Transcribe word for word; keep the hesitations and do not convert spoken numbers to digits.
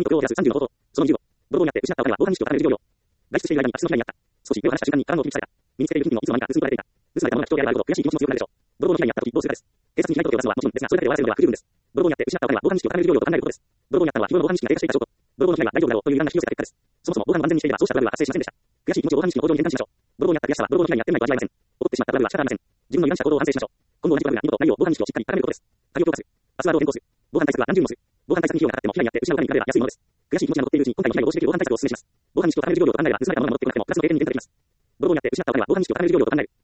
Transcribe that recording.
雇用を減らすさんじゅうの方法。そのにじゅうご、泥棒にあって失ったお金は防犯意識を高める事業用。外出している間に空き巣の被害にあった。少し目を離した瞬間に体を切りされた。身につけている金品のいつの間にか盗み取られていた。盗まれたものが貴重であること、悔しい気持ちも強くなるでしょう。泥棒の被害にあった時どうするかです。警察に被害届を出すのはもちろんですが、それだけで終わらせるのでは不十分です。泥棒にあって失ったお金は防犯意識を高める事業用と考えることです。泥棒にあったのは日頃の防犯意識が低下していた証拠。泥棒の被害が大丈夫だろうという油断が引き寄せた結果です。そもそも防犯を安全にしていればそうしたトラブルは発生しませんでした。悔しい気持ちを防犯意識の向上に転換しましょう。泥棒にあった悔しさは泥棒の被害にあってもないと味わえません。起こってしまったトラブルは仕方ありません。自分の油断した行動を反省しましょう。今後同じトラブルが二度とないよう防犯意識をしっかり高めることです。鍵を強化する。パスワードを変更する。防犯対策は何十にもする。防犯対策に費用がかかっても被害にあって失うために比べれば安いものです。悔しい気持ちが残っているうちに今回の被害を防止できる防犯対策をお勧めします。防犯意識を高める事業用と考えれば盗まれたものが戻ってこなくてもプラスの経験に転換できます。泥棒にあって失ったお金は防犯意識を高める事業用と考える。